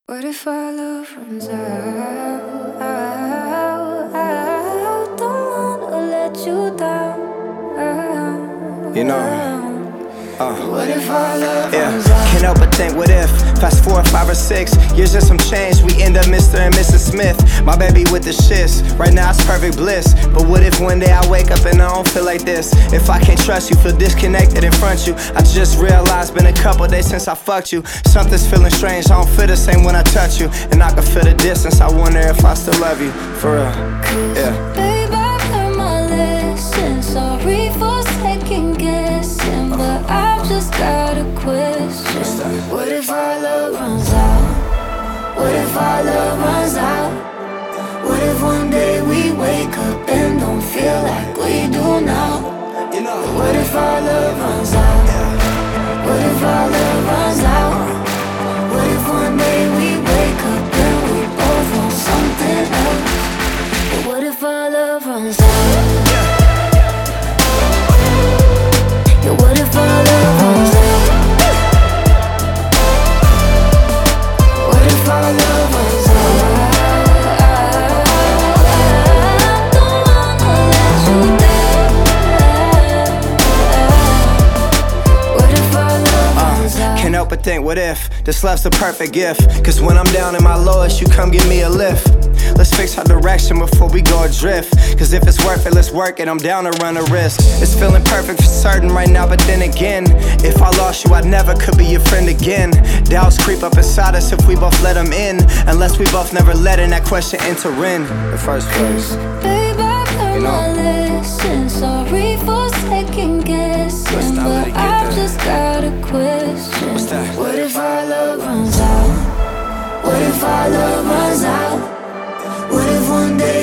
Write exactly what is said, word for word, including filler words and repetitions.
What if our love runs out? I don't wanna let you down. You know, uh, What if our love yeah, runs out? can't help but think, what if fast forward five or six years and some change, we end up Mister and Missus Smith. My baby with the shits, right now it's perfect bliss. But what if one day I wake up and I don't feel like this? If I can't trust you, feel disconnected in front of you. I just realized been a couple days since I fucked you. Something's feeling strange, I don't feel the same when I touch you. And I can feel the distance, I wonder if I still love you, for real, yeah. Babe, I've learned my lesson. Sorry for second guessing, but I've just got a question. What if our love runs out? What if our love runs out? What if one day we wake up and don't feel like we do now? What if our love runs out? What if our love runs out? What if one day we wake up and we both want something else? But what if our love runs out? Yeah, what if our love runs out? What if our love runs out? I don't wanna let you down. What if our love runs out? Can't help but think, what if this love's the perfect gift? Cause when I'm down in my lowest, you come give me a lift. Let's fix our direction before we go adrift. Cause if it's worth it, let's work it, I'm down to run a risk. It's feeling perfect for certain right now, but then again, if I lost you, I never could be your friend again. Doubts creep up inside us if we both let them in, unless we both never let in that question enter in the first place. Babe, I've learned You know. my lesson. Sorry for second guessing, Let's not let but it get I've there. just got a question. What's that? What if our love runs out? What if our love runs out? What if one day